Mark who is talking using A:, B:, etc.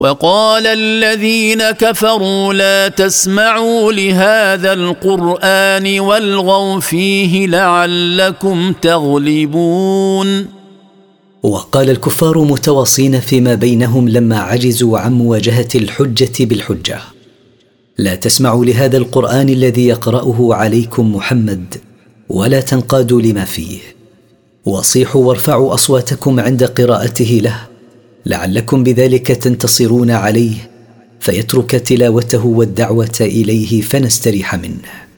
A: وقال الذين كفروا لا تسمعوا لهذا القرآن والغوا فيه لعلكم تغلبون.
B: وقال الكفار متواصين فيما بينهم لما عجزوا عن مواجهة الحجة بالحجة: لا تسمعوا لهذا القرآن الذي يقرأه عليكم محمد ولا تنقادوا لما فيه، وصيحوا وارفعوا أصواتكم عند قراءته له لعلكم بذلك تنتصرون عليه فيترك تلاوته والدعوة إليه فنستريح منه.